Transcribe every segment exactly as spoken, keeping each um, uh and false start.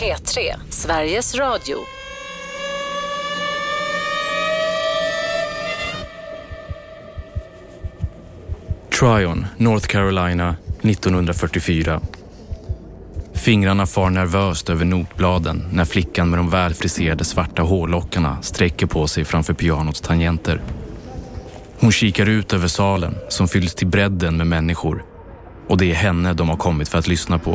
P tre, Sveriges Radio. Tryon, North Carolina, nittonhundrafyrtiofyra. Fingrarna far nervöst över notbladen när flickan med de välfriserade svarta hårlockarna sträcker på sig framför pianots tangenter. Hon kikar ut över salen som fylls till bredden med människor, och det är henne de har kommit för att lyssna på.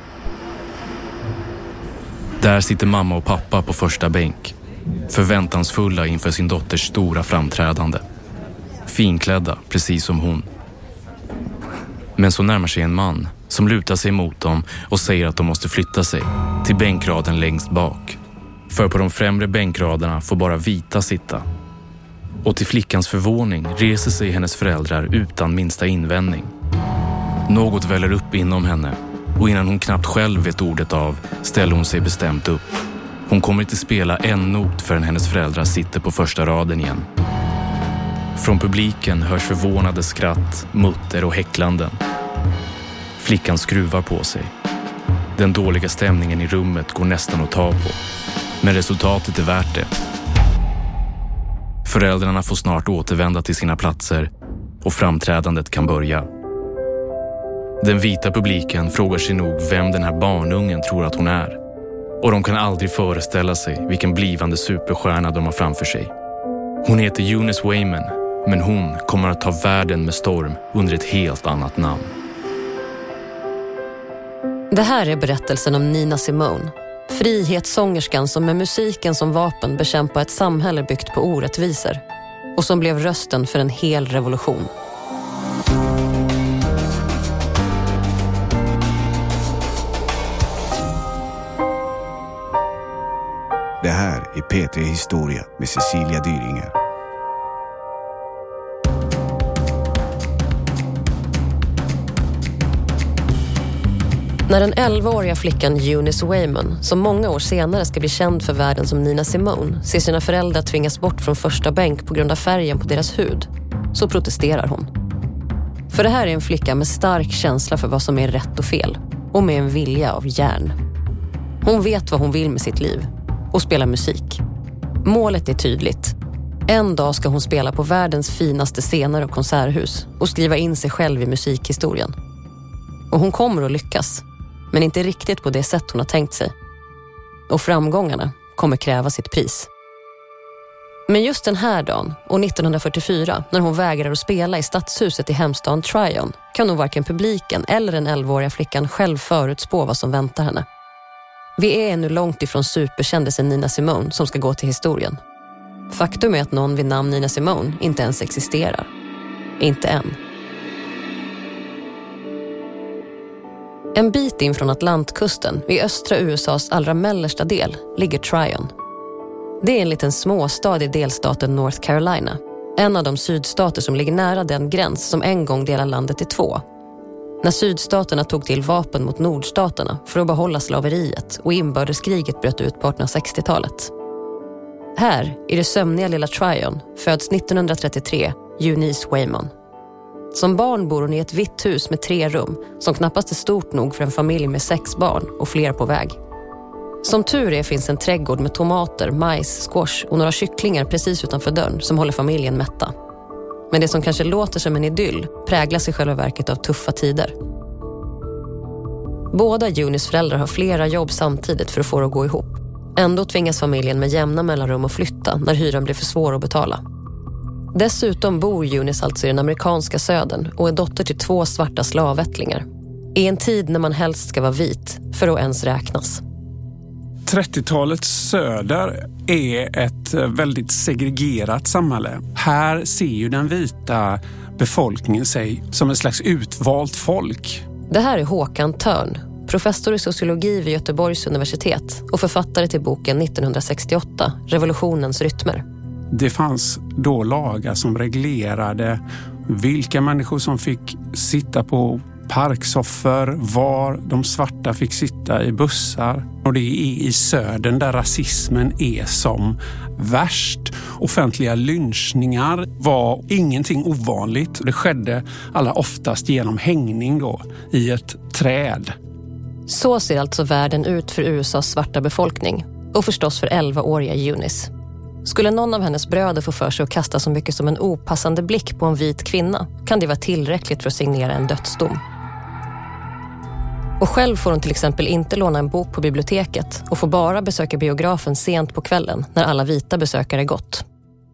Där sitter mamma och pappa på första bänk, förväntansfulla inför sin dotters stora framträdande. Finklädda, precis som hon. Men så närmar sig en man som lutar sig mot dem och säger att de måste flytta sig till bänkraden längst bak. För på de främre bänkraderna får bara vita sitta. Och till flickans förvåning reser sig hennes föräldrar utan minsta invändning. Något väller upp inom henne, och innan hon knappt själv vet ordet av ställer hon sig bestämt upp. Hon kommer inte spela en not förrän hennes föräldrar sitter på första raden igen. Från publiken hörs förvånade skratt, mutter och häcklanden. Flickan skruvar på sig. Den dåliga stämningen i rummet går nästan att ta på. Men resultatet är värt det. Föräldrarna får snart återvända till sina platser och framträdandet kan börja. Den vita publiken frågar sig nog vem den här barnungen tror att hon är. Och de kan aldrig föreställa sig vilken blivande superstjärna de har framför sig. Hon heter Eunice Wayman, men hon kommer att ta världen med storm under ett helt annat namn. Det här är berättelsen om Nina Simone. Frihetssångerskan som med musiken som vapen bekämpar ett samhälle byggt på orättvisor. Och som blev rösten för en hel revolution. Det här är P tre Historia med Cecilia Dyringer. När den elvaåriga flickan Eunice Wayman, som många år senare ska bli känd för världen som Nina Simone, ser sina föräldrar tvingas bort från första bänk på grund av färgen på deras hud, så protesterar hon. För det här är en flicka med stark känsla för vad som är rätt och fel, och med en vilja av järn. Hon vet vad hon vill med sitt liv, och spela musik. Målet är tydligt. En dag ska hon spela på världens finaste scener och konserthus och skriva in sig själv i musikhistorien. Och hon kommer att lyckas, men inte riktigt på det sätt hon har tänkt sig. Och framgångarna kommer kräva sitt pris. Men just den här dagen, år nittonhundrafyrtiofyra, när hon vägrar att spela i stadshuset i hemstaden Tryon, kan nog varken publiken eller den elvaåriga flickan själv förutspå vad som väntar henne. Vi är ännu långt ifrån superkändisen Nina Simone som ska gå till historien. Faktum är att någon vid namn Nina Simone inte ens existerar. Inte än. En bit in från Atlantkusten, vid östra U S A:s allra mellersta del, ligger Tryon. Det är en liten småstad i delstaten North Carolina. En av de sydstater som ligger nära den gräns som en gång delar landet i två. När sydstaterna tog till vapen mot nordstaterna för att behålla slaveriet och inbördeskriget bröt ut på artonhundrasextiotalet. Här, i det sömniga lilla Tryon, föds nittonhundratrettiotre Eunice Wayman. Som barn bor hon i ett vitt hus med tre rum som knappast är stort nog för en familj med sex barn och fler på väg. Som tur är finns en trädgård med tomater, majs, squash och några kycklingar precis utanför dörren som håller familjen mätta. Men det som kanske låter som en idyll präglas i själva verket av tuffa tider. Båda Eunice föräldrar har flera jobb samtidigt för att få det att gå ihop. Ändå tvingas familjen med jämna mellanrum att flytta när hyran blir för svår att betala. Dessutom bor Eunice alltså i den amerikanska södern och är dotter till två svarta slavättlingar. I en tid när man helst ska vara vit för att ens räknas. trettiotalets söder är ett väldigt segregerat samhälle. Här ser ju den vita befolkningen sig som en slags utvalt folk. Det här är Håkan Törn, professor i sociologi vid Göteborgs universitet och författare till boken nittonhundrasextioåtta, Revolutionens rytmer. Det fanns då lagar som reglerade vilka människor som fick sitta på parksoffer, var de svarta fick sitta i bussar. Och det är i södern där rasismen är som värst. Offentliga lynchningar var ingenting ovanligt. Det skedde allra oftast genom hängning då i ett träd. Så ser alltså världen ut för U S A:s svarta befolkning och förstås för elvaåriga Eunice. Skulle någon av hennes bröder få för sig att kasta så mycket som en opassande blick på en vit kvinna kan det vara tillräckligt för att signera en dödsdom. Och själv får hon till exempel inte låna en bok på biblioteket och får bara besöka biografen sent på kvällen när alla vita besökare gått.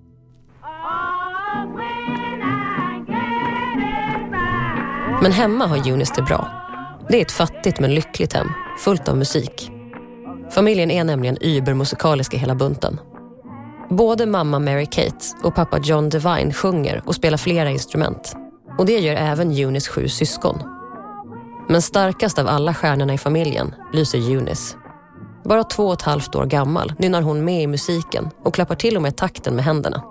Men hemma har Eunice det bra. Det är ett fattigt men lyckligt hem, fullt av musik. Familjen är nämligen übermusikaliska hela bunten. Både mamma Mary Kate och pappa John Devine sjunger och spelar flera instrument. Och det gör även Eunice sju syskon. Men starkast av alla stjärnorna i familjen lyser Eunice. Bara två och ett halvt år gammal nynnar hon med i musiken och klappar till och med takten med händerna.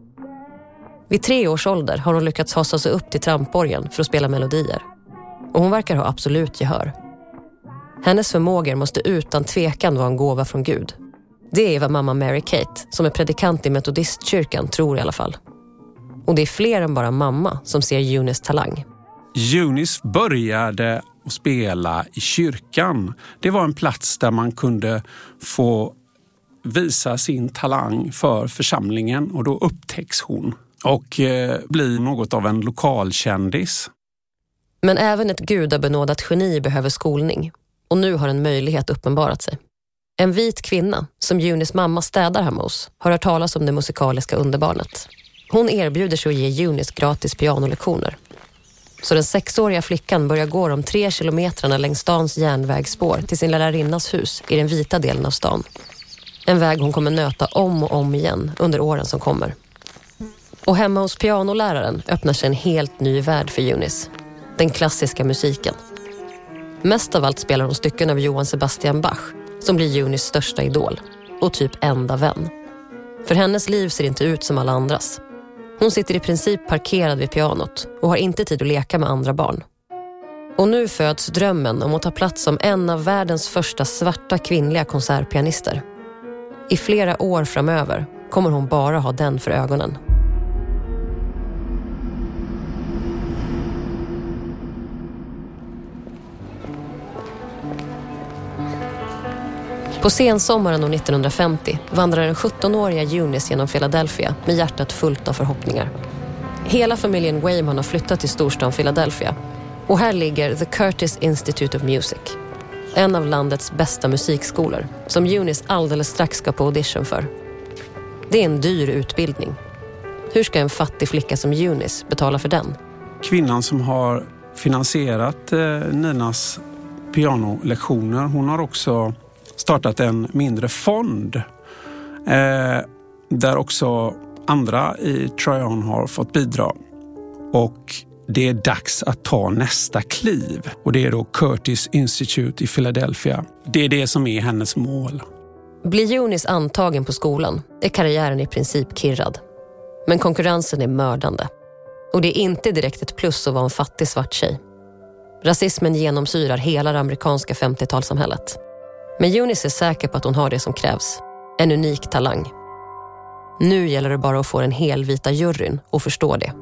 Vid tre års ålder har hon lyckats hassa sig upp till trampborgen för att spela melodier. Och hon verkar ha absolut gehör. Hennes förmågor måste utan tvekan vara en gåva från Gud. Det är vad mamma Mary Kate, som är predikant i metodistkyrkan, tror i alla fall. Och det är fler än bara mamma som ser Eunice talang. Eunice började att spela i kyrkan. Det var en plats där man kunde få visa sin talang för församlingen och då upptäcks hon och eh, blir något av en lokalkändis. Men även ett gudabenådat geni behöver skolning och nu har en möjlighet uppenbarat sig. En vit kvinna som Eunice mamma städar hemma hos har hört talas om det musikaliska underbarnet. Hon erbjuder sig att ge Eunice gratis pianolektioner. Så den sexåriga flickan börjar gå de tre kilometrarna längs stans järnvägsspår till sin lärarinnas hus i den vita delen av stan. En väg hon kommer nöta om och om igen under åren som kommer. Och hemma hos pianoläraren öppnar sig en helt ny värld för Eunice. Den klassiska musiken. Mest av allt spelar hon stycken av Johann Sebastian Bach, som blir Eunices största idol och typ enda vän. För hennes liv ser inte ut som alla andras. Hon sitter i princip parkerad vid pianot och har inte tid att leka med andra barn. Och nu föds drömmen om att ta plats som en av världens första svarta kvinnliga konsertpianister. I flera år framöver kommer hon bara ha den för ögonen. På sensommaren år nittonhundrafemtio vandrar den sjuttonåriga Eunice genom Philadelphia med hjärtat fullt av förhoppningar. Hela familjen Wayman har flyttat till storstan Philadelphia och här ligger The Curtis Institute of Music, en av landets bästa musikskolor som Eunice alldeles strax ska på audition för. Det är en dyr utbildning. Hur ska en fattig flicka som Eunice betala för den? Kvinnan som har finansierat eh, Ninas pianolektioner, hon har också startat en mindre fond eh, där också andra i Tryon har fått bidra. Och det är dags att ta nästa kliv. Och det är då Curtis Institute i Philadelphia. Det är det som är hennes mål. Blir Eunice antagen på skolan är karriären i princip kirrad. Men konkurrensen är mördande. Och det är inte direkt ett plus att vara en fattig svart tjej. Rasismen genomsyrar hela det amerikanska femtiotalssamhället. Men Eunice är säker på att hon har det som krävs. En unik talang. Nu gäller det bara att få den helvita juryn och förstå det.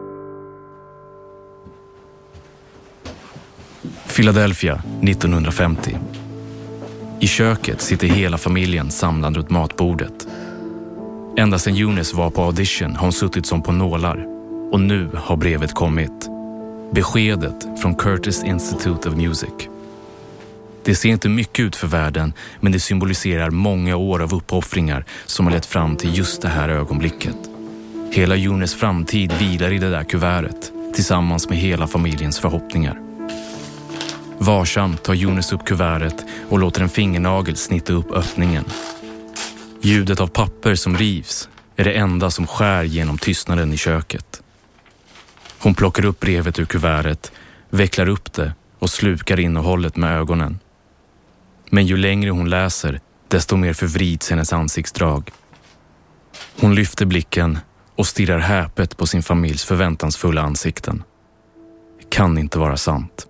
Philadelphia nittonhundrafemtio. I köket sitter hela familjen samlad runt matbordet. Ända sedan Eunice var på audition har hon suttit som på nålar. Och nu har brevet kommit. Beskedet från Curtis Institute of Music. Det ser inte mycket ut för världen, men det symboliserar många år av uppoffringar som har lett fram till just det här ögonblicket. Hela Eunices framtid vilar i det där kuvertet, tillsammans med hela familjens förhoppningar. Varsamt tar Eunice upp kuvertet och låter en fingernagel snitta upp öppningen. Ljudet av papper som rivs är det enda som skär genom tystnaden i köket. Hon plockar upp brevet ur kuvertet, vecklar upp det och slukar innehållet med ögonen. Men ju längre hon läser, desto mer förvrids hennes ansiktsdrag. Hon lyfter blicken och stirrar häpet på sin familjs förväntansfulla ansikten. Det kan inte vara sant.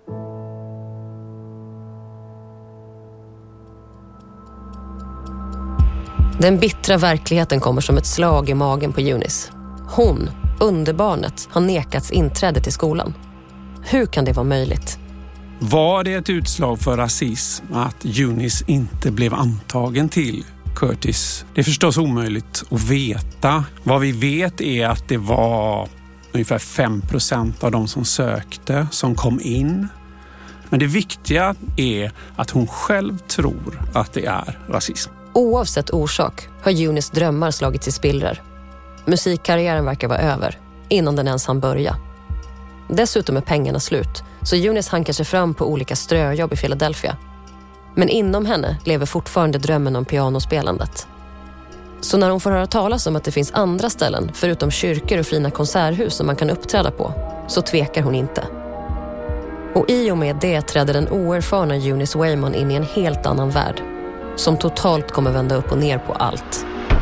Den bittra verkligheten kommer som ett slag i magen på Eunice. Hon, underbarnet, har nekats inträde till skolan. Hur kan det vara möjligt? Var det ett utslag för rasism att Eunice inte blev antagen till Curtis? Det är förstås omöjligt att veta. Vad vi vet är att det var ungefär fem procent av de som sökte som kom in. Men det viktiga är att hon själv tror att det är rasism. Oavsett orsak har Eunice drömmar slagits i spillror. Musikkarriären verkar vara över innan den ens hann börja. Dessutom är pengarna slut, så Eunice hankar sig fram på olika ströjobb i Philadelphia. Men inom henne lever fortfarande drömmen om pianospelandet. Så när hon får höra talas om att det finns andra ställen förutom kyrkor och fina konserthus som man kan uppträda på, så tvekar hon inte. Och i och med det träder den oerfarna Eunice Waymon in i en helt annan värld, som totalt kommer vända upp och ner på allt.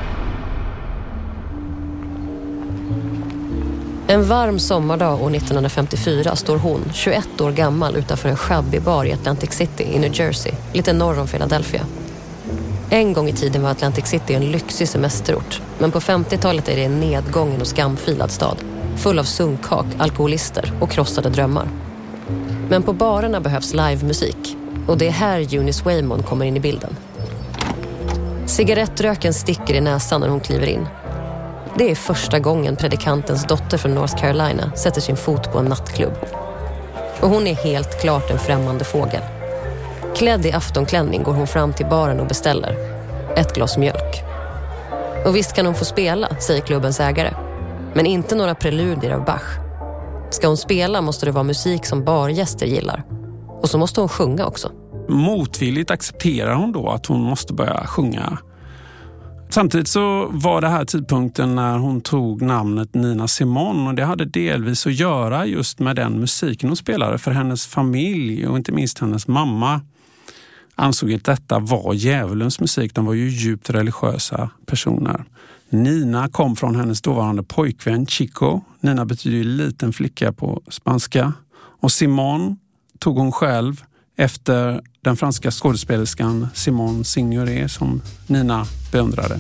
En varm sommardag år nittonhundrafemtiofyra står hon, tjugoett år gammal, utanför en shabby bar i Atlantic City i New Jersey, lite norr om Philadelphia. En gång i tiden var Atlantic City en lyxig semesterort, men på femtiotalet är det en nedgången och skamfilad stad, full av sunkhak, alkoholister och krossade drömmar. Men på barerna behövs livemusik, och det är här Eunice Waymon kommer in i bilden. Cigarettröken sticker i näsan när hon kliver in. Det är första gången predikantens dotter från North Carolina sätter sin fot på en nattklubb. Och hon är helt klart en främmande fågel. Klädd i aftonklänning går hon fram till baren och beställer ett glas mjölk. Och visst kan hon få spela, säger klubbens ägare. Men inte några preludier av Bach. Ska hon spela måste det vara musik som bargäster gillar. Och så måste hon sjunga också. Motvilligt accepterar hon då att hon måste börja sjunga. Samtidigt så var det här tidpunkten när hon tog namnet Nina Simone, och det hade delvis att göra just med den musiken hon spelade, för hennes familj och inte minst hennes mamma ansåg att detta var djävulens musik. De var ju djupt religiösa personer. Nina kom från hennes dåvarande pojkvän Chico. Nina betyder ju liten flicka på spanska. Och Simone tog hon själv efter den franska skådespelerskan Simone Signoret som Nina beundrade.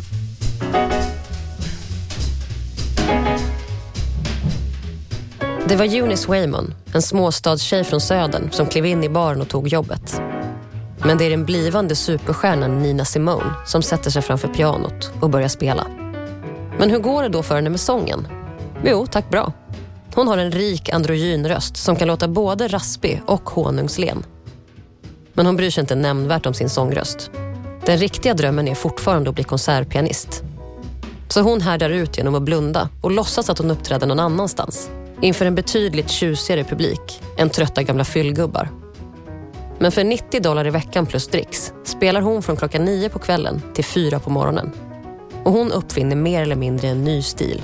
Det var Eunice Waymon, en småstadstjej från södern, som klev in i baren och tog jobbet. Men det är den blivande superstjärnan Nina Simone som sätter sig framför pianot och börjar spela. Men hur går det då för henne med sången? Jo, tack bra. Hon har en rik androgynröst som kan låta både raspig och honungslen. Men hon bryr sig inte nämnvärt om sin sångröst. Den riktiga drömmen är fortfarande att bli konsertpianist. Så hon härdar ut genom att blunda och låtsas att hon uppträder någon annanstans. Inför en betydligt tjusigare publik än trötta gamla fyllgubbar. Men för nittio dollar i veckan plus dricks spelar hon från klockan nio på kvällen till fyra på morgonen. Och hon uppfinner mer eller mindre en ny stil.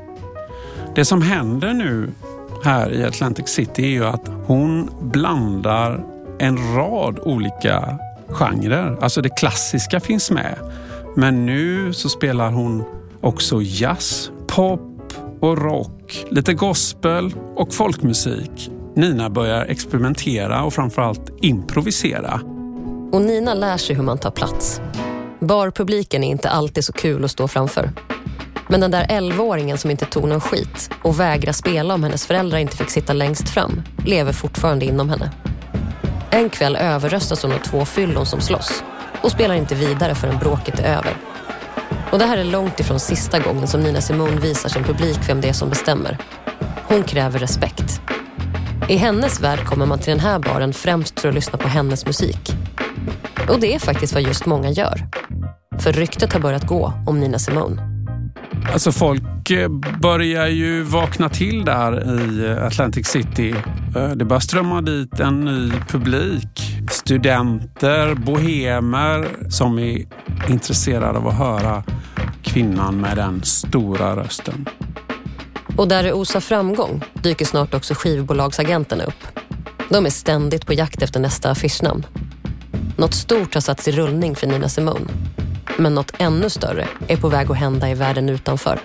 Det som händer nu här i Atlantic City är ju att hon blandar en rad olika genrer. Alltså det klassiska finns med. Men nu så spelar hon också jazz, pop och rock, lite gospel och folkmusik. Nina börjar experimentera och framförallt improvisera. Och Nina lär sig hur man tar plats. Barpubliken är inte alltid så kul att stå framför. Men den där elvaåringen som inte tog någon skit och vägrar spela om hennes föräldrar inte fick sitta längst fram lever fortfarande inom henne. En kväll överröstas hon av två fyllon som slåss och spelar inte vidare förrän bråket är över. Och det här är långt ifrån sista gången som Nina Simone visar sin publik vem det är som bestämmer. Hon kräver respekt. I hennes värld kommer man till den här baren främst för att lyssna på hennes musik. Och det är faktiskt vad just många gör. För ryktet har börjat gå om Nina Simone. Alltså folk börjar ju vakna till där i Atlantic City. Det börjar strömma dit en ny publik. Studenter, bohemer som är intresserade av att höra kvinnan med den stora rösten. Och där det osar framgång dyker snart också skivbolagsagenterna upp. De är ständigt på jakt efter nästa affischnamn. Något stort har satts i rullning för Nina Simone. Men något ännu större är på väg att hända i världen utanför.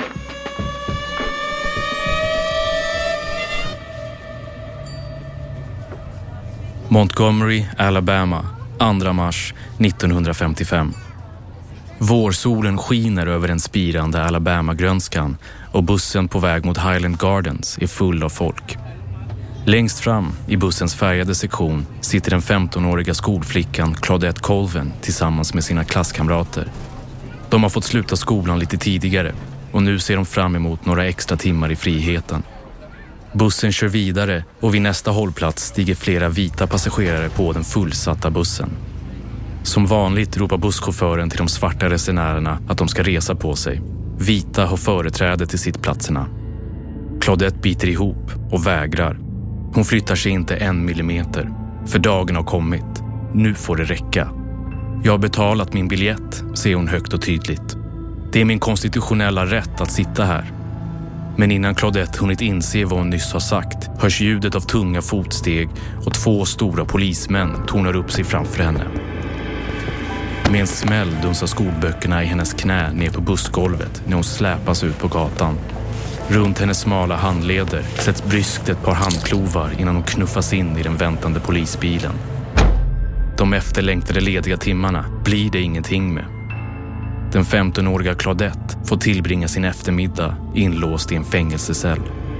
Montgomery, Alabama, andra mars nittonhundrafemtiofem. Vårsolen skiner över den spirande Alabama-grönskan och bussen på väg mot Highland Gardens är full av folk. Längst fram i bussens färgade sektion sitter den femtonåriga skolflickan Claudette Colvin tillsammans med sina klasskamrater. De har fått sluta skolan lite tidigare och nu ser de fram emot några extra timmar i friheten. Bussen kör vidare och vid nästa hållplats stiger flera vita passagerare på den fullsatta bussen. Som vanligt ropar busschauffören till de svarta resenärerna att de ska resa på sig. Vita har företräde till sittplatserna. Claudette biter ihop och vägrar. Hon flyttar sig inte en millimeter. För dagen har kommit. Nu får det räcka. Jag har betalat min biljett, säger hon högt och tydligt. Det är min konstitutionella rätt att sitta här. Men innan Claudette hunnit inse vad hon nyss har sagt hörs ljudet av tunga fotsteg och två stora polismän tornar upp sig framför henne. Med en smäll dunsar skolböckerna i hennes knä ner på bussgolvet när hon släpas ut på gatan. Runt hennes smala handleder sätts bryskt ett par handklovar innan hon knuffas in i den väntande polisbilen. De efterlängtade lediga timmarna blir det ingenting med. Den femtonåriga Claudette får tillbringa sin eftermiddag inlåst i en fängelsecell.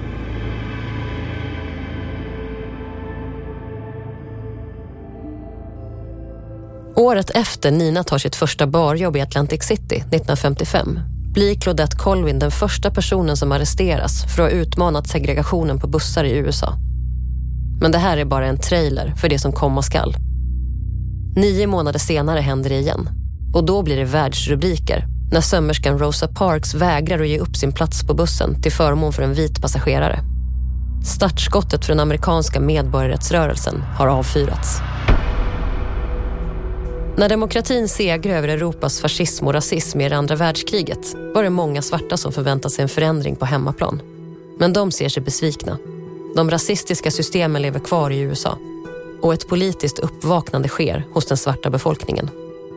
Året efter Nina tar sitt första barjobb i Atlantic City nittonhundrafemtiofem blir Claudette Colvin den första personen som arresteras för att ha utmanat segregationen på bussar i U S A. Men det här är bara en trailer för det som komma skall. Nio månader senare händer det igen. Och då blir det världsrubriker när sömmerskan Rosa Parks vägrar att ge upp sin plats på bussen till förmån för en vit passagerare. Startskottet för den amerikanska medborgarrättsrörelsen har avfyrats. När demokratin segrar över Europas fascism och rasism i det andra världskriget var det många svarta som förväntade sig en förändring på hemmaplan. Men de ser sig besvikna. De rasistiska systemen lever kvar i U S A och ett politiskt uppvaknande sker hos den svarta befolkningen.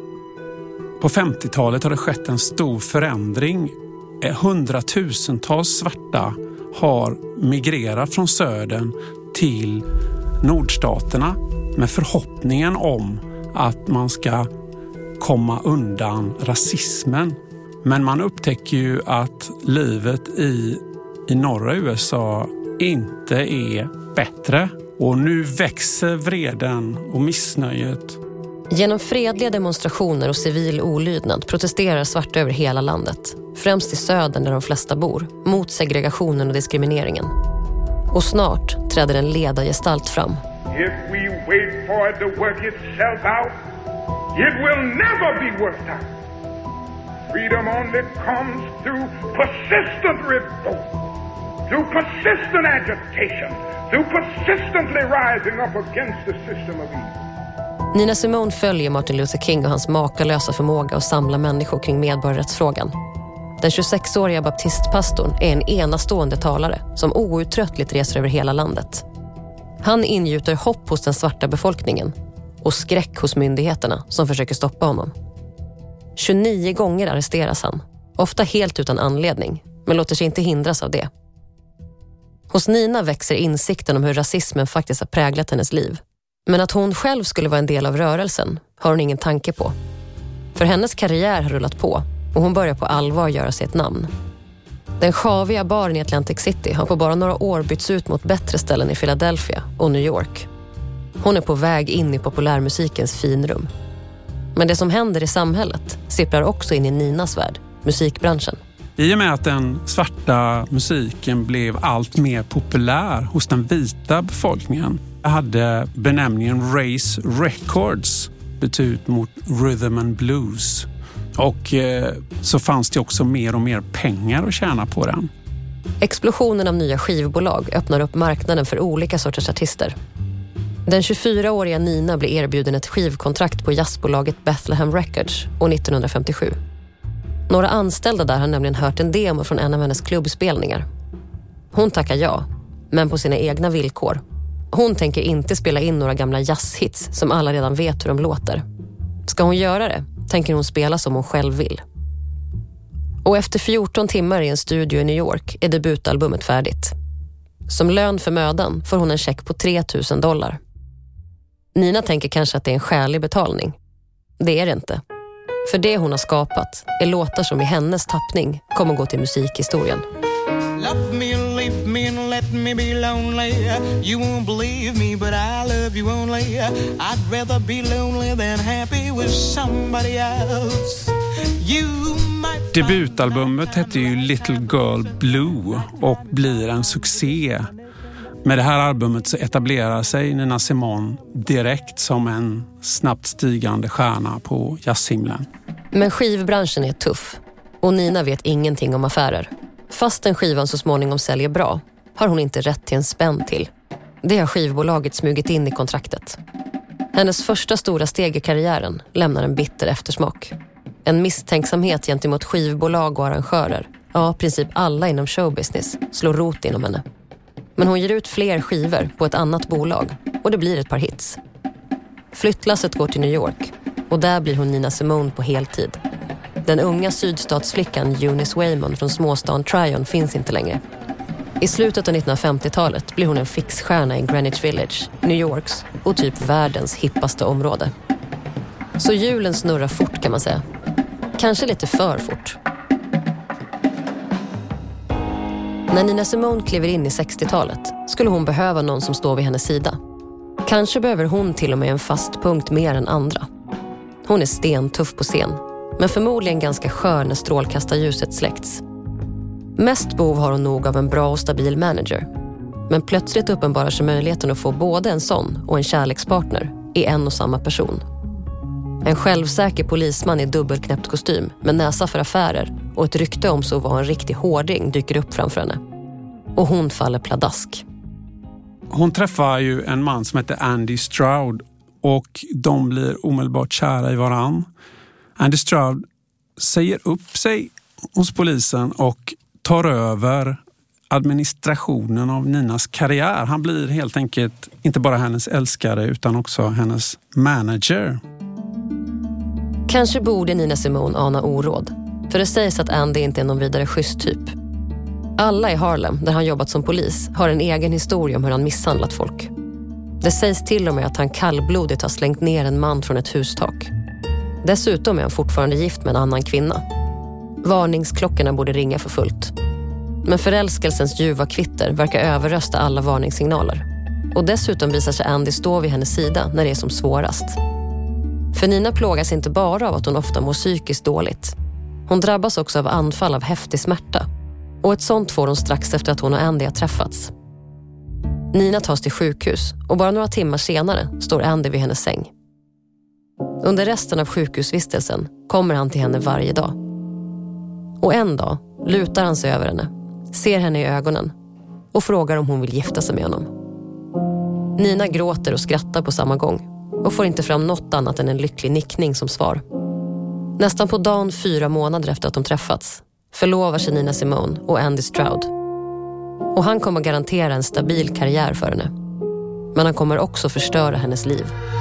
På femtiotalet har det skett en stor förändring. Hundratusentals svarta har migrerat från södern till nordstaterna med förhoppningen om att man ska komma undan rasismen. Men man upptäcker ju att livet i, i norra U S A inte är bättre. Och nu växer vreden och missnöjet. Genom fredliga demonstrationer och civil olydnad protesterar svarta över hela landet. Främst i södern där de flesta bor, mot segregationen och diskrimineringen. Och snart träder en ledargestalt fram. If we wait for it to work itself out, it will never be worked out. Freedom only comes through persistent revolt, through persistent agitation, through persistently rising up against the system of evil. Nina Simone följer Martin Luther King och hans makalösa förmåga att samla människor kring medborgarrättsfrågan. Den tjugosexåriga baptistpastorn är en enastående talare som outtröttligt reser över hela landet. Han ingjuter hopp hos den svarta befolkningen och skräck hos myndigheterna som försöker stoppa honom. tjugonio gånger arresteras han, ofta helt utan anledning, men låter sig inte hindras av det. Hos Nina växer insikten om hur rasismen faktiskt har präglat hennes liv. Men att hon själv skulle vara en del av rörelsen har hon ingen tanke på. För hennes karriär har rullat på och hon börjar på allvar göra sig ett namn. Den sjaviga baren i Atlantic City har på bara några år bytts ut mot bättre ställen i Philadelphia och New York. Hon är på väg in i populärmusikens finrum. Men det som händer i samhället sipprar också in i Ninas värld, musikbranschen. I och med att den svarta musiken blev allt mer populär hos den vita befolkningen hade benämningen Race Records bytt ut mot Rhythm and Blues. Och eh, så fanns det också mer och mer pengar att tjäna på den. Explosionen av nya skivbolag öppnar upp marknaden för olika sorters artister. Den tjugofyraåriga Nina blir erbjuden ett skivkontrakt på jazzbolaget Bethlehem Records år nittonhundrafemtiosju. Några anställda där har nämligen hört en demo från en av hennes klubbspelningar. Hon tackar ja, men på sina egna villkor. Hon tänker inte spela in några gamla jazzhits som alla redan vet hur de låter. Ska hon göra det, tänker hon spela som hon själv vill. Och efter fjorton timmar i en studio i New York är debutalbumet färdigt. Som lön för mödan får hon en check på tre tusen dollar. Nina tänker kanske att det är en skälig betalning. Det är det inte. För det hon har skapat är låtar som i hennes tappning kommer gå till musikhistorien. Love me leave me and let me be lonely. You won't believe me, but I love you only. I'd rather be lonely than happy with somebody else. You might. Debutalbumet hette ju Little Girl Blue och blir en succé. Med det här albumet så etablerar sig Nina Simone direkt som en snabbt stigande stjärna på jazzhimlen. Men skivbranschen är tuff och Nina vet ingenting om affärer. Fast en skivan så småningom säljer bra har hon inte rätt till en spänn till. Det har skivbolaget smugit in i kontraktet. Hennes första stora steg i karriären lämnar en bitter eftersmak. En misstänksamhet gentemot skivbolag och arrangörer, ja, i princip alla inom showbusiness, slår rot inom henne. Men hon ger ut fler skivor på ett annat bolag och det blir ett par hits. Flyttlasset går till New York och där blir hon Nina Simone på heltid. Den unga sydstatsflickan Eunice Waymon från småstan Tryon finns inte längre. I slutet av nittonhundrafemtiotalet blir hon en fixstjärna i Greenwich Village, New Yorks och typ världens hippaste område. Så julen snurrar fort kan man säga. Kanske lite för fort. När Nina Simone kliver in i sextiotalet skulle hon behöva någon som står vid hennes sida. Kanske behöver hon till och med en fast punkt mer än andra. Hon är stentuff på scen, men förmodligen ganska skör när strålkastarljuset släckts. Mest behov har hon nog av en bra och stabil manager. Men plötsligt uppenbarar sig möjligheten att få både en sån och en kärlekspartner i en och samma person. En självsäker polisman i dubbelknäppt kostym med näsa för affärer och ett rykte om så var en riktig hårding dyker upp framför henne. Och hon faller pladask. Hon träffar ju en man som heter Andy Stroud och de blir omedelbart kära i varann. Andy Stroud säger upp sig hos polisen och tar över administrationen av Ninas karriär. Han blir helt enkelt inte bara hennes älskare utan också hennes manager. Kanske borde Nina Simone ana oråd. För det sägs att Andy inte är någon vidare schysst typ. Alla i Harlem, där han jobbat som polis, har en egen historia om hur han misshandlat folk. Det sägs till och med att han kallblodigt har slängt ner en man från ett hustak. Dessutom är han fortfarande gift med en annan kvinna. Varningsklockorna borde ringa för fullt. Men förälskelsens ljuva kvitter verkar överrösta alla varningssignaler. Och dessutom visar sig Andy stå vid hennes sida när det är som svårast. För Nina plågas inte bara av att hon ofta mår psykiskt dåligt. Hon drabbas också av anfall av häftig smärta. Och ett sånt får hon strax efter att hon och Andy har träffats. Nina tas till sjukhus och bara några timmar senare står Andy vid hennes säng. Under resten av sjukhusvistelsen kommer han till henne varje dag. Och en dag lutar han sig över henne, ser henne i ögonen och frågar om hon vill gifta sig med honom. Nina gråter och skrattar på samma gång och får inte fram något annat än en lycklig nickning som svar. Nästan på dagen fyra månader efter att de träffats förlovar sig Nina Simone och Andy Stroud. Och han kommer garantera en stabil karriär för henne. Men han kommer också förstöra hennes liv.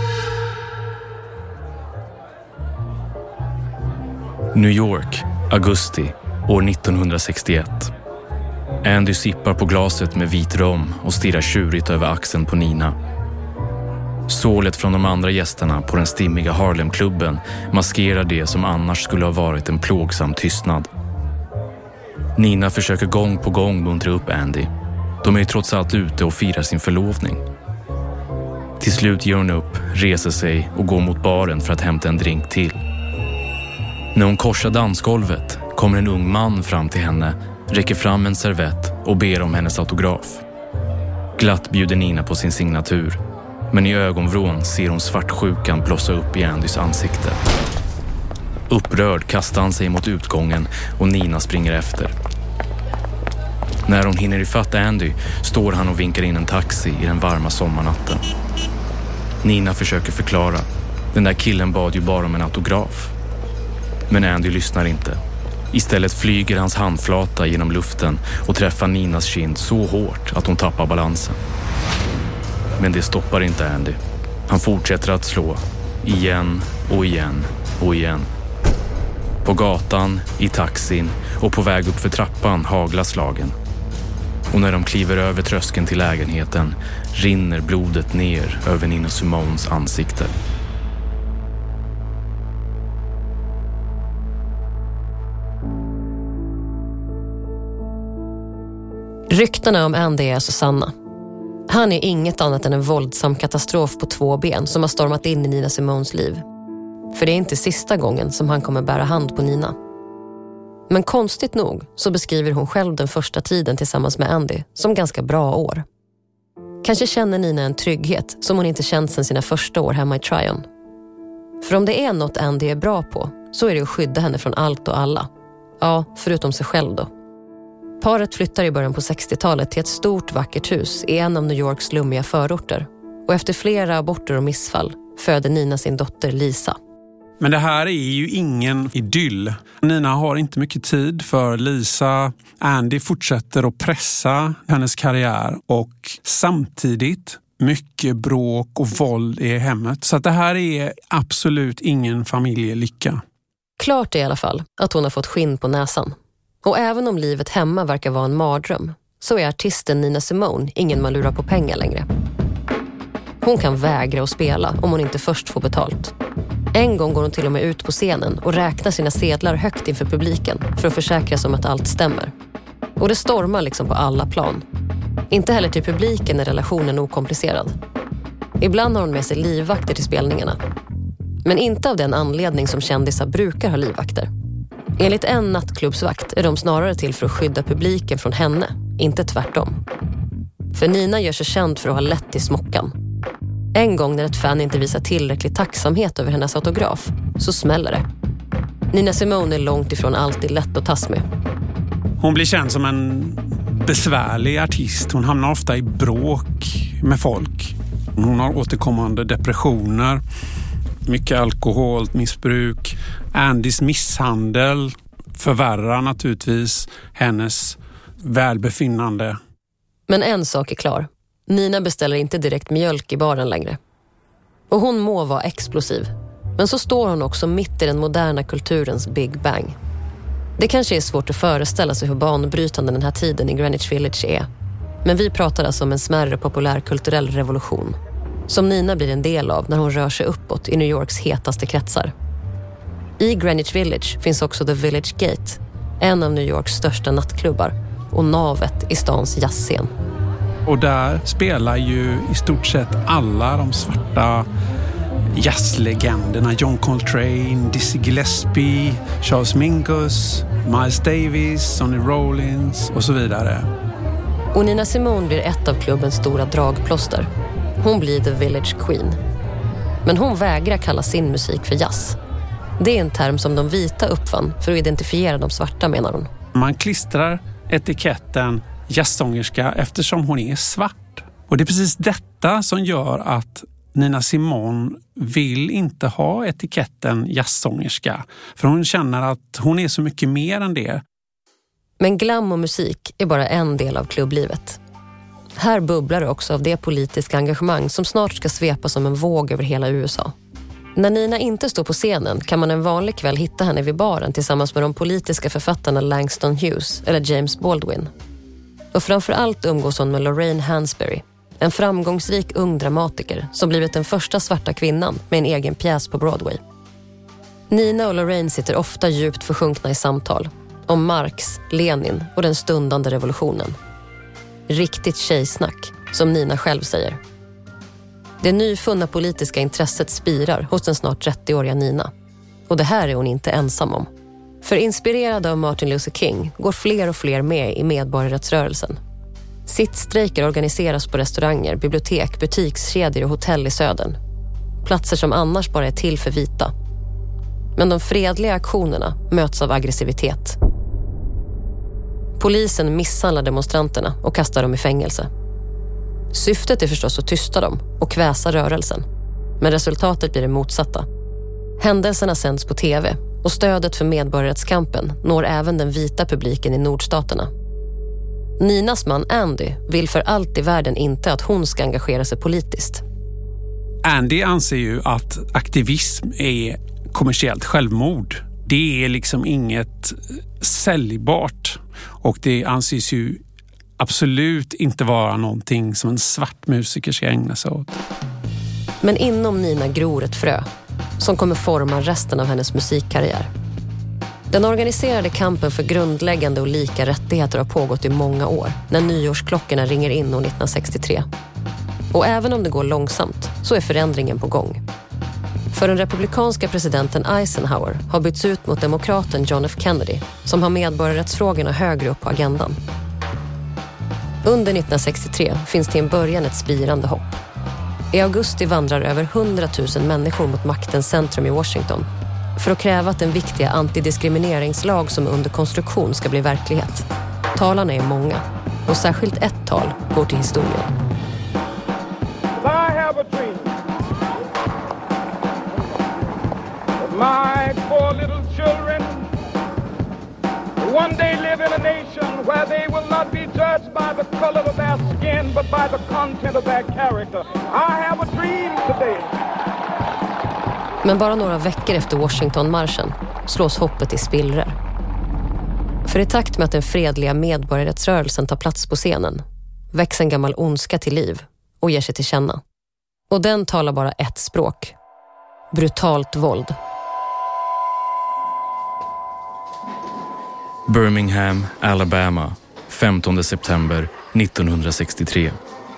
New York, augusti, år nittonhundrasextioett. Andy sippar på glaset med vit rom och stirrar tjurigt över axeln på Nina. Sålet från de andra gästerna på den stimmiga Harlemklubben maskerar det som annars skulle ha varit en plågsam tystnad. Nina försöker gång på gång muntra upp Andy. De är ju trots allt ute och firar sin förlovning. Till slut ger hon upp, reser sig och går mot baren för att hämta en drink till. När hon korsar dansgolvet kommer en ung man fram till henne, räcker fram en servett och ber om hennes autograf. Glatt bjuder Nina på sin signatur, men i ögonvrån ser hon svartsjukan blossa upp i Andys ansikte. Upprörd kastar han sig mot utgången och Nina springer efter. När hon hinner ifatt Andy står han och vinkar in en taxi i den varma sommarnatten. Nina försöker förklara. Den där killen bad ju bara om en autograf. Men Andy lyssnar inte. Istället flyger hans handflata genom luften och träffar Ninas kind så hårt att hon tappar balansen. Men det stoppar inte Andy. Han fortsätter att slå. Igen och igen och igen. På gatan, i taxin och på väg upp för trappan haglar slagen. Och när de kliver över tröskeln till lägenheten rinner blodet ner över Nina Simones ansikte. Ryktena om Andy är så sanna. Han är inget annat än en våldsam katastrof på två ben som har stormat in i Nina Simones liv. För det är inte sista gången som han kommer bära hand på Nina. Men konstigt nog så beskriver hon själv den första tiden tillsammans med Andy som ganska bra år. Kanske känner Nina en trygghet som hon inte känt sedan sina första år hemma i Tryon. För om det är något Andy är bra på så är det att skydda henne från allt och alla. Ja, förutom sig själv då. Paret flyttar i början på sextiotalet till ett stort vackert hus i en av New Yorks slummiga förorter. Och efter flera aborter och missfall föder Nina sin dotter Lisa. Men det här är ju ingen idyll. Nina har inte mycket tid för Lisa. Andy fortsätter att pressa hennes karriär och samtidigt mycket bråk och våld i hemmet. Så att det här är absolut ingen familjelycka. Klart är i alla fall att hon har fått skinn på näsan. Och även om livet hemma verkar vara en mardröm så är artisten Nina Simone ingen man lurar på pengar längre. Hon kan vägra att spela om hon inte först får betalt. En gång går hon till och med ut på scenen och räknar sina sedlar högt inför publiken för att försäkra sig om att allt stämmer. Och det stormar liksom på alla plan. Inte heller till publiken är relationen okomplicerad. Ibland har hon med sig livvakter till spelningarna. Men inte av den anledning som kändisar brukar ha livvakter. Enligt en nattklubbsvakt är de snarare till för att skydda publiken från henne, inte tvärtom. För Nina gör sig känd för att ha lätt i smockan. En gång när ett fan inte visar tillräcklig tacksamhet över hennes autograf så smäller det. Nina Simone är långt ifrån alltid lätt att tas med. Hon blir känd som en besvärlig artist. Hon hamnar ofta i bråk med folk. Hon har återkommande depressioner, mycket alkoholmissbruk. Andys misshandel förvärrar naturligtvis hennes välbefinnande. Men en sak är klar. Nina beställer inte direkt mjölk i baren längre. Och hon må vara explosiv. Men så står hon också mitt i den moderna kulturens Big Bang. Det kanske är svårt att föreställa sig hur banbrytande den här tiden i Greenwich Village är. Men vi pratar alltså om en smärre populärkulturell revolution. Som Nina blir en del av när hon rör sig uppåt i New Yorks hetaste kretsar. I Greenwich Village finns också The Village Gate. En av New Yorks största nattklubbar. Och navet i stans jazzscen. Och där spelar ju i stort sett alla de svarta jazzlegenderna. John Coltrane, Dizzy Gillespie, Charles Mingus, Miles Davis, Sonny Rollins och så vidare. Och Nina Simone blir ett av klubbens stora dragplåster. Hon blir The Village Queen. Men hon vägrar kalla sin musik för jazz. Det är en term som de vita uppfann för att identifiera de svarta, menar hon. Man klistrar etiketten jazzsångerska eftersom hon är svart. Och det är precis detta som gör att Nina Simone vill inte ha etiketten jazzsångerska. För hon känner att hon är så mycket mer än det. Men glam och musik är bara en del av klubblivet. Här bubblar det också av det politiska engagemang som snart ska svepa som en våg över hela U S A. När Nina inte står på scenen kan man en vanlig kväll hitta henne vid baren tillsammans med de politiska författarna Langston Hughes eller James Baldwin. Och framförallt umgås hon med Lorraine Hansberry, en framgångsrik ung dramatiker som blivit den första svarta kvinnan med en egen pjäs på Broadway. Nina och Lorraine sitter ofta djupt försjunkna i samtal om Marx, Lenin och den stundande revolutionen. Riktigt tjejsnack, som Nina själv säger. Det nyfunna politiska intresset spirar hos den snart trettioåriga Nina. Och det här är hon inte ensam om. För inspirerad av Martin Luther King går fler och fler med i medborgarrättsrörelsen. Sittstrejker organiseras på restauranger, bibliotek, butikskedjor och hotell i södern. Platser som annars bara är till för vita. Men de fredliga aktionerna möts av aggressivitet. Polisen misshandlar demonstranterna och kastar dem i fängelse. Syftet är förstås att tysta dem och kväsa rörelsen. Men resultatet blir det motsatta. Händelserna sänds på tv och stödet för medborgarrättskampen når även den vita publiken i nordstaterna. Ninas man Andy vill för allt i världen inte att hon ska engagera sig politiskt. Andy anser ju att aktivism är kommersiellt självmord. Det är liksom inget säljbart och det anses ju absolut inte vara någonting som en svart musiker ska ägna sig åt. Men inom Nina gror ett frö som kommer forma resten av hennes musikkarriär. Den organiserade kampen för grundläggande och lika rättigheter har pågått i många år när nyårsklockorna ringer in år nittonhundrasextiotre. Och även om det går långsamt så är förändringen på gång. För den republikanska presidenten Eisenhower har bytts ut mot demokraten John F. Kennedy som har medborgarrättsfrågorna högre upp på agendan. Under nittonhundrasextiotre finns till en början ett spirande hopp. I augusti vandrar över hundratusen människor mot maktens centrum i Washington för att kräva att den viktiga antidiskrimineringslag som är under konstruktion ska bli verklighet. Talarna är många och särskilt ett tal går till historien. I have a dream that my four little children one day live in a nation where they will not be judged by the color of their skin but by the content of their character. I have a dream today. Men bara några veckor efter Washingtonmarschen slås hoppet i spillror. För i takt med att den fredliga medborgarrättsrörelsen tar plats på scenen växer en gammal ondska till liv och ger sig till känna. Och den talar bara ett språk. Brutalt våld. Birmingham, Alabama, femtonde september nittonhundrasextiotre.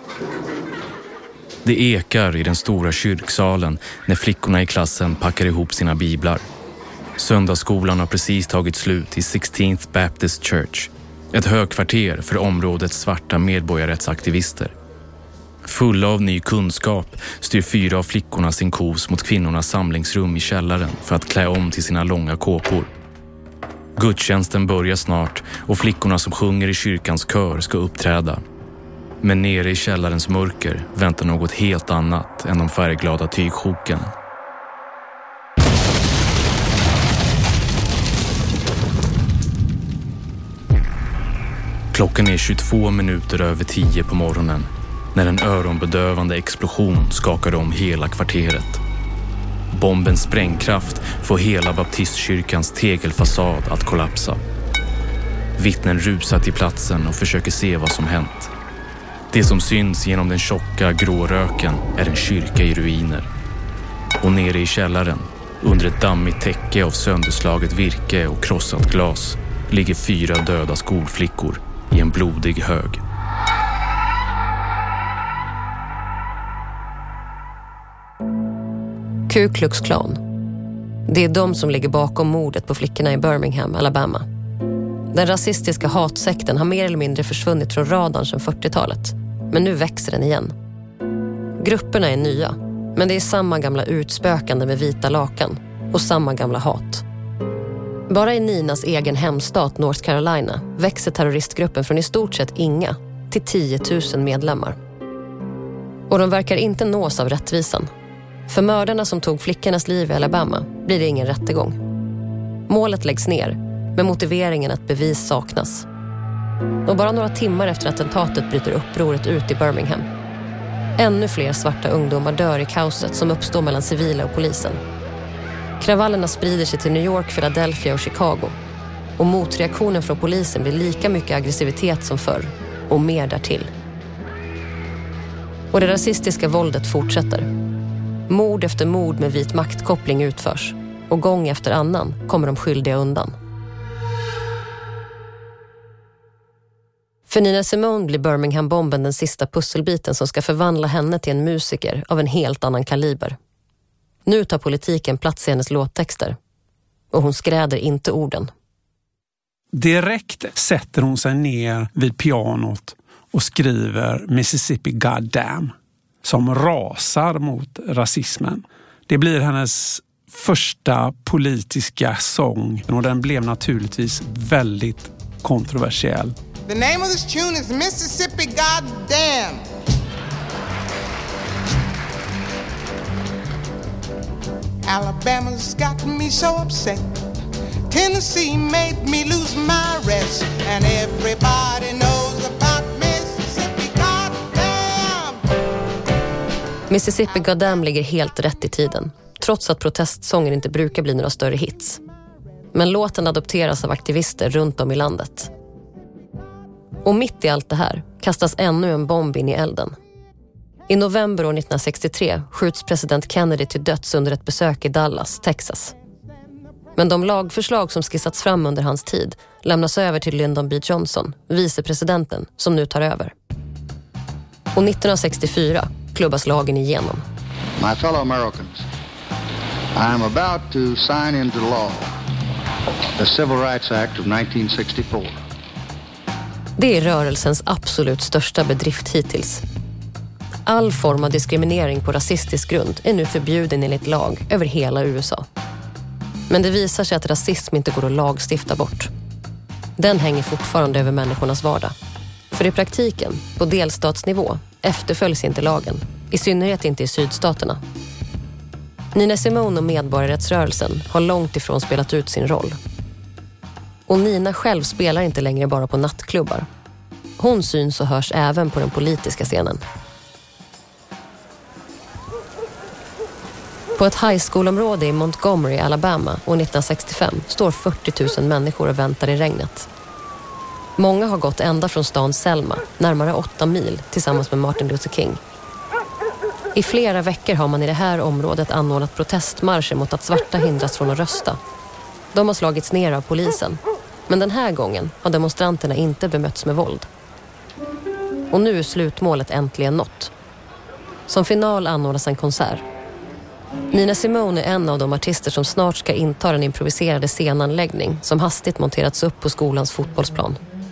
Det ekar i den stora kyrksalen när flickorna i klassen packar ihop sina biblar. Söndagsskolan har precis tagit slut i sixteenth Baptist Church, ett högkvarter för områdets svarta medborgarrättsaktivister. Fulla av ny kunskap styr fyra av flickorna sin kos mot kvinnornas samlingsrum i källaren för att klä om till sina långa kåpor. Gudstjänsten börjar snart och flickorna som sjunger i kyrkans kör ska uppträda. Men nere i källarens mörker väntar något helt annat än de färgglada tygsjoken. Klockan är tjugotvå minuter över tio på morgonen när en öronbedövande explosion skakar om hela kvarteret. Bombens sprängkraft får hela baptistkyrkans tegelfasad att kollapsa. Vittnen rusar till platsen och försöker se vad som hänt. Det som syns genom den tjocka grå röken är en kyrka i ruiner. Och nere i källaren, under ett dammigt täcke av sönderslaget virke och krossat glas, ligger fyra döda skolflickor i en blodig hög. Ku Klux Klan. Det är de som ligger bakom mordet på flickorna i Birmingham, Alabama. Den rasistiska hatsekten har mer eller mindre försvunnit från radarn sedan fyrtiotalet. Men nu växer den igen. Grupperna är nya, men det är samma gamla utspökande med vita lakan och samma gamla hat. Bara i Ninas egen hemstat North Carolina växer terroristgruppen från i stort sett inga till tio tusen medlemmar. Och de verkar inte nås av rättvisan. För mördarna som tog flickornas liv i Alabama blir det ingen rättegång. Målet läggs ner med motiveringen att bevis saknas. Och bara några timmar efter attentatet bryter upproret ut i Birmingham. Ännu fler svarta ungdomar dör i kaoset som uppstår mellan civila och polisen. Kravallerna sprider sig till New York, Philadelphia och Chicago. Och motreaktionen från polisen blir lika mycket aggressivitet som förr och mer därtill. Och det rasistiska våldet fortsätter. Mord efter mord med vit maktkoppling utförs och gång efter annan kommer de skyldiga undan. För Nina Simone blir Birmingham-bomben den sista pusselbiten som ska förvandla henne till en musiker av en helt annan kaliber. Nu tar politiken plats i hennes låttexter och hon skräder inte orden. Direkt sätter hon sig ner vid pianot och skriver Mississippi Goddamn som rasar mot rasismen. Det blir hennes första politiska sång och den blev naturligtvis väldigt kontroversiell. The name of this tune is Mississippi Goddamn. Alabama's got me so upset. Tennessee made me lose my rest. And everybody knows about Mississippi Goddamn. Mississippi Goddamn ligger helt rätt i tiden, trots att protestsången inte brukar bli några större hits. Men låten adopteras av aktivister runt om i landet. Och mitt i allt det här kastas ännu en bomb in i elden. I november år nittonhundrasextiotre skjuts president Kennedy till döds under ett besök i Dallas, Texas. Men de lagförslag som skissats fram under hans tid lämnas över till Lyndon B. Johnson, vicepresidenten, som nu tar över. Och nittonhundrasextiofyra klubbas lagen igenom. My fellow Americans, I am about to sign into law the Civil Rights Act of nineteen sixty-four. Det är rörelsens absolut största bedrift hittills. All form av diskriminering på rasistisk grund är nu förbjuden enligt lag över hela U S A. Men det visar sig att rasism inte går att lagstifta bort. Den hänger fortfarande över människornas vardag. För i praktiken, på delstatsnivå, efterföljs inte lagen. I synnerhet inte i sydstaterna. Nina Simone och medborgarrättsrörelsen har långt ifrån spelat ut sin roll. Och Nina själv spelar inte längre bara på nattklubbar. Hon syns och hörs även på den politiska scenen. På ett high school-område i Montgomery, Alabama år nittonhundrasextiofem står fyrtio tusen människor och väntar i regnet. Många har gått ända från stan Selma, närmare åtta mil, tillsammans med Martin Luther King. I flera veckor har man i det här området anordnat protestmarscher mot att svarta hindras från att rösta. De har slagits ner av polisen, men den här gången har demonstranterna inte bemötts med våld. Och nu är slutmålet äntligen nått. Som final anordnas en konsert. Nina Simone är en av de artister som snart ska inta den improviserade scenanläggning som hastigt monterats upp på skolans fotbollsplan.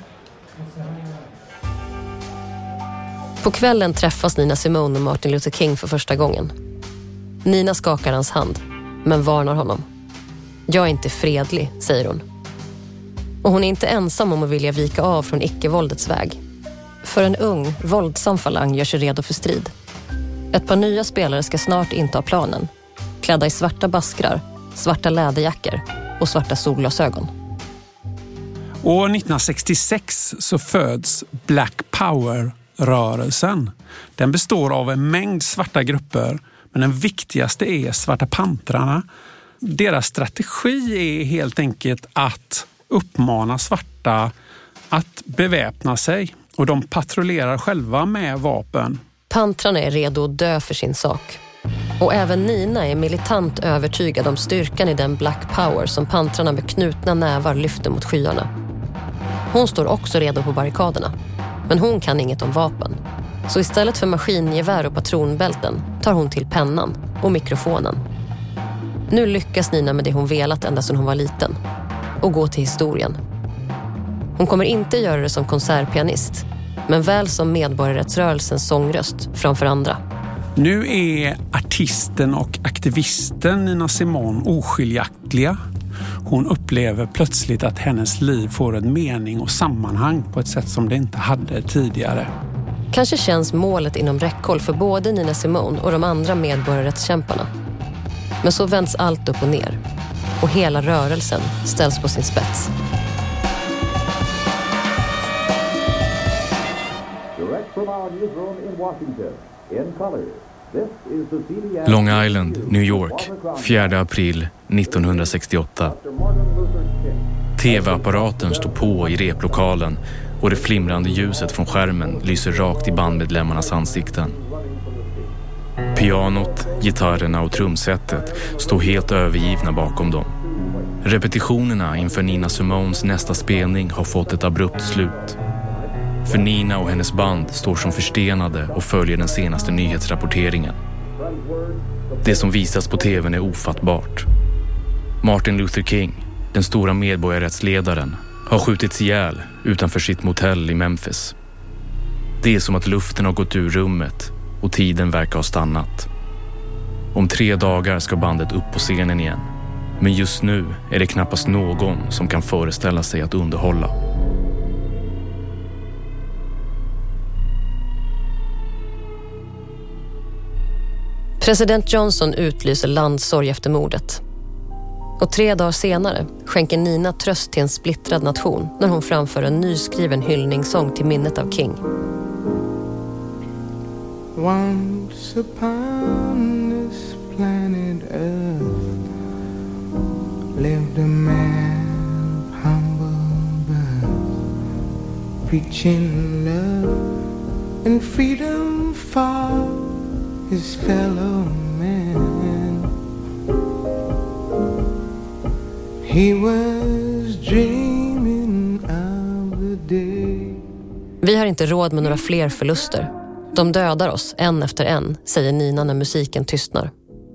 På kvällen träffas Nina Simone och Martin Luther King för första gången. Nina skakar hans hand, men varnar honom. Jag är inte fredlig, säger hon. Och hon är inte ensam om att vilja vika av från icke-våldets väg. För en ung, våldsam falang gör sig redo för strid. Ett par nya spelare ska snart inta planen. Klädda i svarta baskrar, svarta läderjackor och svarta solglasögon. År nittonhundrasextiosex så föds Black Power-rörelsen. Den består av en mängd svarta grupper, men den viktigaste är Svarta Pantrarna. Deras strategi är helt enkelt att uppmana svarta att beväpna sig, och de patrullerar själva med vapen. Pantrarna är redo att dö för sin sak. Och även Nina är militant övertygad om styrkan i den Black Power som pantrarna med knutna nävar lyfter mot skyarna. Hon står också redo på barrikaderna, men hon kan inget om vapen. Så istället för maskingevär och patronbälten tar hon till pennan och mikrofonen. Nu lyckas Nina med det hon velat ända sedan hon var liten, och gå till historien. Hon kommer inte göra det som konsertpianist, men väl som medborgarrättsrörelsens sångröst framför andra. Nu är artisten och aktivisten Nina Simone oskiljaktiga. Hon upplever plötsligt att hennes liv får en mening och sammanhang på ett sätt som det inte hade tidigare. Kanske känns målet inom räckhåll för både Nina Simone och de andra medborgarrättskämparna. Men så vänds allt upp och ner, och hela rörelsen ställs på sin spets. Long Island, New York, fjärde april nittonhundrasextioåtta. T V-apparaten står på i replokalen och det flimrande ljuset från skärmen lyser rakt i bandmedlemmarnas ansikten. Pianot, gitarrerna och trumsetet står helt övergivna bakom dem. Repetitionerna inför Nina Simones nästa spelning har fått ett abrupt slut. För Nina och hennes band står som förstenade och följer den senaste nyhetsrapporteringen. Det som visas på tvn är ofattbart. Martin Luther King, den stora medborgarrättsledaren, har skjutits ihjäl utanför sitt motell i Memphis. Det är som att luften har gått ur rummet och tiden verkar ha stannat. Om tre dagar ska bandet upp på scenen igen. Men just nu är det knappast någon som kan föreställa sig att underhålla. President Johnson utlyser landsorg efter mordet. Och tre dagar senare skänker Nina tröst till en splittrad nation när hon framför en nyskriven hyllningssång till minnet av King. Once upon this planet Earth lived a man of humble birth, preaching love and freedom for his fellow man. He was dreaming of the day. Vi har inte råd med några fler förluster. De dödar oss en efter en, säger Nina när musiken tystnar.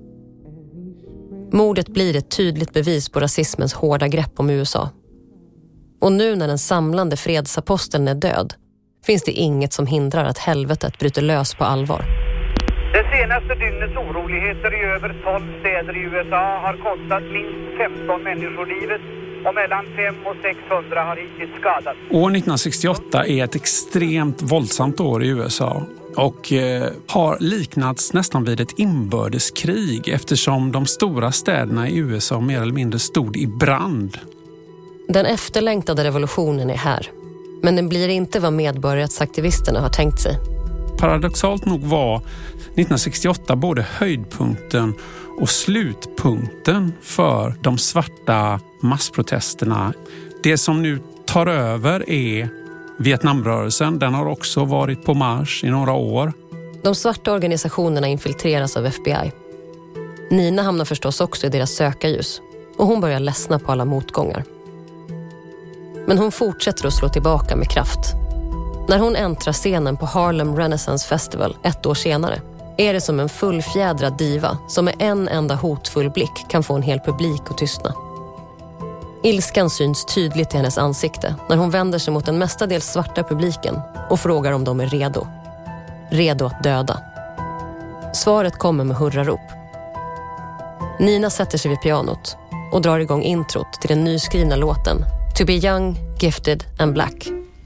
Mordet blir ett tydligt bevis på rasismens hårda grepp om U S A. Och nu när den samlande fredsaposteln är död finns det inget som hindrar att helvetet bryter lös på allvar. Det senaste dygnets oroligheter i över tolv städer i U S A har kostat minst femton människor livet och mellan fem och sexhundra har hittills skadats. År nittonhundrasextioåtta är ett extremt våldsamt år i U S A och eh, har liknats nästan vid ett inbördeskrig eftersom de stora städerna i U S A mer eller mindre stod i brand. Den efterlängtade revolutionen är här, men den blir inte vad medborgarrättsaktivisterna har tänkt sig. Paradoxalt nog var nittonhundrasextioåtta både höjdpunkten och slutpunkten för de svarta massprotesterna. Det som nu tar över är Vietnamrörelsen. Den har också varit på marsch i några år. De svarta organisationerna infiltreras av F B I. Nina hamnar förstås också i deras sökarljus och hon börjar ledsna på alla motgångar. Men hon fortsätter att slå tillbaka med kraft. När hon äntrar scenen på Harlem Renaissance Festival ett år senare är det som en fullfjädrad diva som med en enda hotfull blick kan få en hel publik att tystna. Ilskan syns tydligt i hennes ansikte när hon vänder sig mot den mestadels svarta publiken och frågar om de är redo. Redo att döda. Svaret kommer med hurrarop. Nina sätter sig vid pianot och drar igång introt till den nyskrivna låten To be young, gifted and black.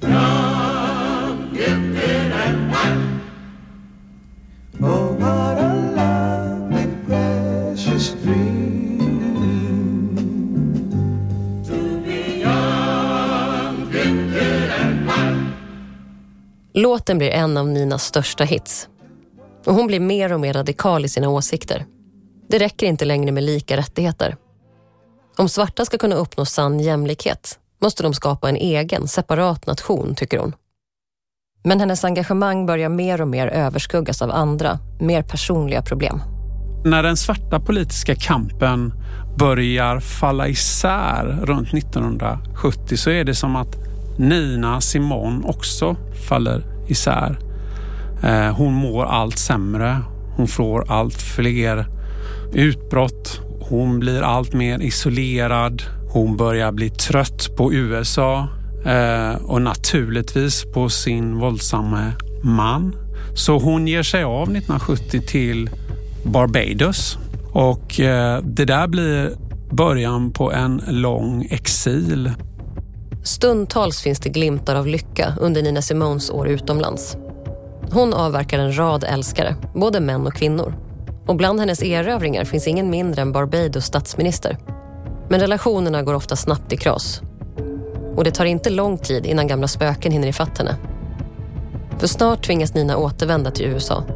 Oh, what a lovely, precious dream. To be young, gifted and black. Låten blir en av Ninas största hits. Och hon blir mer och mer radikal i sina åsikter. Det räcker inte längre med lika rättigheter. Om svarta ska kunna uppnå sann jämlikhet måste de skapa en egen, separat nation, tycker hon. Men hennes engagemang börjar mer och mer överskuggas av andra, mer personliga problem. När den svarta politiska kampen börjar falla isär runt nittonhundrasjuttio så är det som att Nina Simone också faller isär. Hon mår allt sämre, hon får allt fler utbrott, hon blir allt mer isolerad, hon börjar bli trött på U S A och naturligtvis på sin våldsamma man. Så hon ger sig av nittonhundrasjuttio till Barbados och det där blir början på en lång exil. Stundtals finns det glimtar av lycka under Nina Simones år utomlands. Hon avverkar en rad älskare, både män och kvinnor. Och bland hennes erövringar finns ingen mindre än Barbados statsminister. Men relationerna går ofta snabbt i kras. Och det tar inte lång tid innan gamla spöken hinner ifatt henne. För snart tvingas Nina återvända till U S A.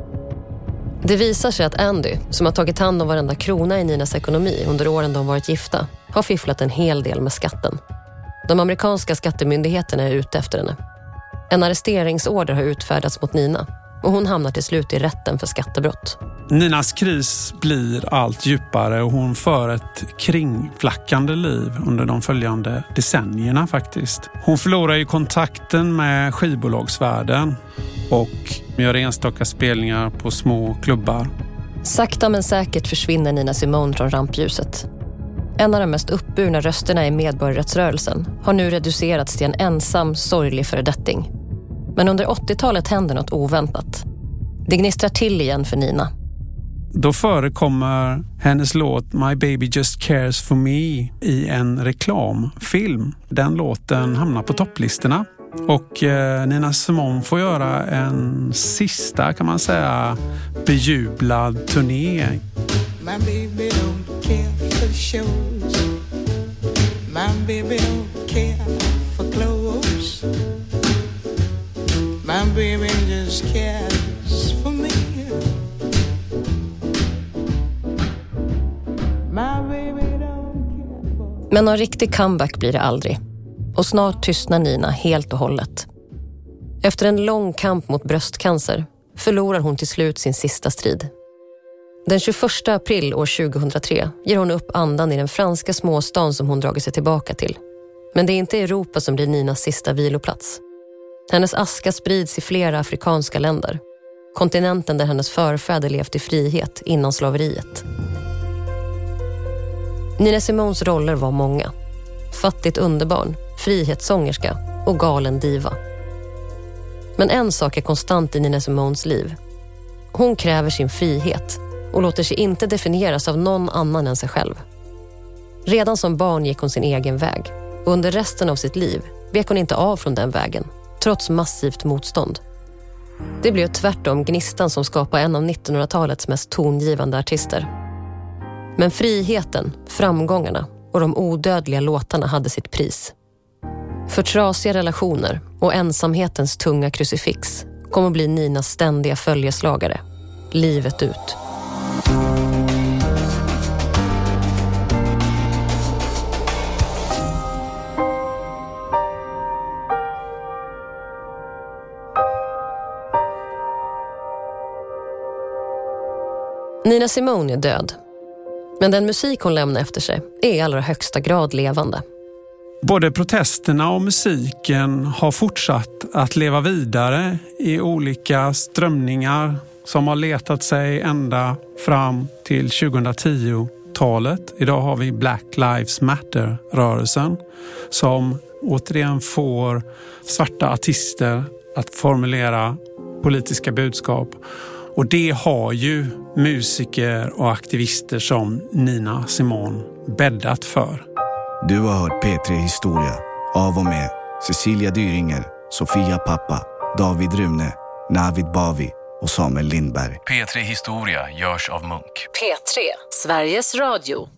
Det visar sig att Andy, som har tagit hand om varenda krona i Ninas ekonomi under åren de varit gifta, har fifflat en hel del med skatten. De amerikanska skattemyndigheterna är ute efter henne. En arresteringsorder har utfärdats mot Nina och hon hamnar till slut i rätten för skattebrott. Ninas kris blir allt djupare och hon för ett kringflackande liv under de följande decennierna faktiskt. Hon förlorar ju kontakten med skivbolagsvärlden och gör enstaka spelningar på små klubbar. Sakta men säkert försvinner Nina Simone från rampljuset. En av de mest uppburna rösterna i medborgarrättsrörelsen har nu reducerats till en ensam, sorglig föredetting. Men under åttiotalet händer något oväntat. Det gnistrar till igen för Nina. Då förekommer hennes låt My Baby Just Cares For Me i en reklamfilm. Den låten hamnar på topplistorna. Och eh, Nina Simone får göra en sista, kan man säga, bejublad turné. My baby don't care for shows. My baby don't care for clothes. My baby just cares for me. My baby don't care for... Men någon riktig comeback blir det aldrig. Och snart tystnar Nina helt och hållet. Efter en lång kamp mot bröstcancer förlorar hon till slut sin sista strid. Den tjugoförsta april år tjugohundratre ger hon upp andan i den franska småstan som hon dragit sig tillbaka till. Men det är inte Europa som blir Ninas sista viloplats. Hennes aska sprids i flera afrikanska länder. Kontinenten där hennes förfäder levt i frihet innan slaveriet. Nina Simones roller var många. Fattigt underbarn, frihetssångerska och galen diva. Men en sak är konstant i Nina Simones liv. Hon kräver sin frihet och låter sig inte definieras av någon annan än sig själv. Redan som barn gick hon sin egen väg och under resten av sitt liv vek hon inte av från den vägen, trots massivt motstånd. Det blev tvärtom gnistan som skapade en av nittonhundratalets mest tongivande artister. Men friheten, framgångarna och de odödliga låtarna hade sitt pris. För trasiga relationer och ensamhetens tunga krucifix kommer att bli Ninas ständiga följeslagare, livet ut. Nina Simone är död. Men den musik hon lämnar efter sig är i allra högsta grad levande. Både protesterna och musiken har fortsatt att leva vidare i olika strömningar som har letat sig ända fram till tjugohundratio-talet. Idag har vi Black Lives Matter-rörelsen som återigen får svarta artister att formulera politiska budskap. Och det har ju musiker och aktivister som Nina Simone bäddat för. Du har hört P tre Historia av och med Cecilia Dyringer, Sofia Pappa, David Rune, Navid Bavi och Samuel Lindberg. P tre Historia görs av Munk. P tre, Sveriges Radio.